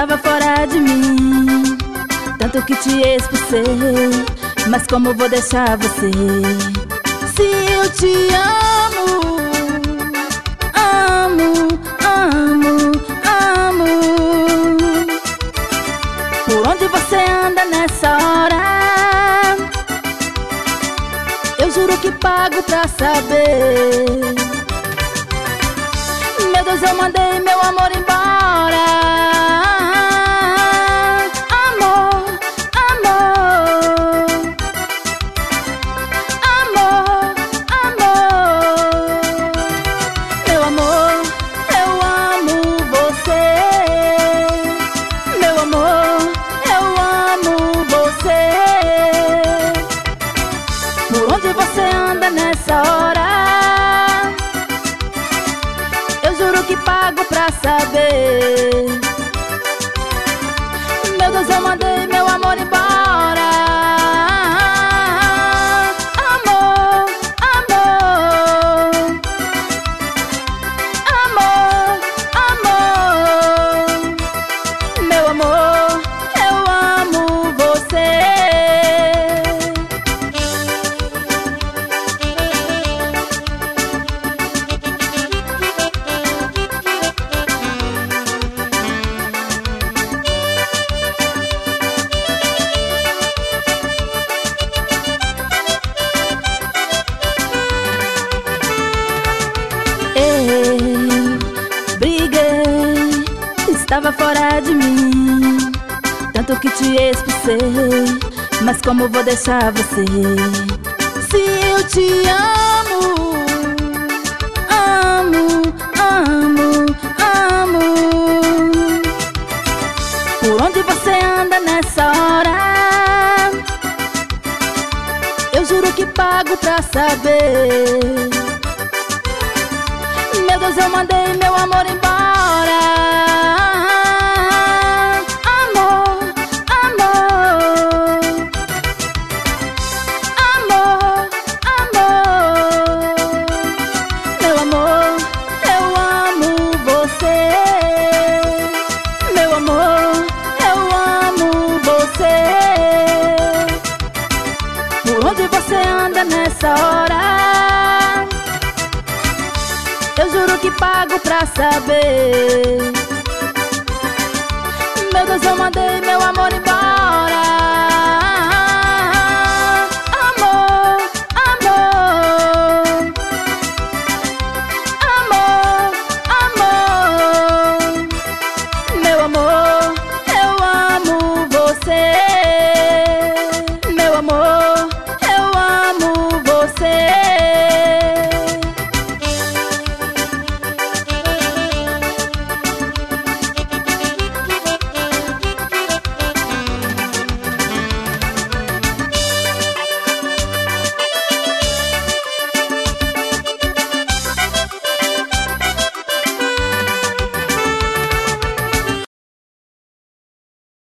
estava fora de mim, tanto que te expulsei. Mas como vou deixar você, se eu te amo, amo, amo, amo? Por onde você anda nessa hora? Eu juro que pago pra saber. Meu Deus, eu mandei meu amor embora. Amor, amor, amor, amor. Meu amor, eu amo você. Meu amor, eu amo você. Por onde você anda nessa hora? Eu juro que pago pra saber. Meu Deus, eu mandei meu amor embora. Amor, amor, amor, amor. Meu amor, eu amo você. Eu briguei, estava fora de mim, tanto que te expulsei. Mas como vou deixar você, se eu te amo, amo, amo, amo? Por onde você anda nessa hora? Eu juro que pago pra saber. Meu Deus, eu mandei meu amor embora. Amor, amor, amor, amor. Meu amor, eu amo você. Meu amor, eu amo você. Por onde você anda nessa hora? Eu juro que pago pra saber. Meu Deus, eu mandei meu amor embora.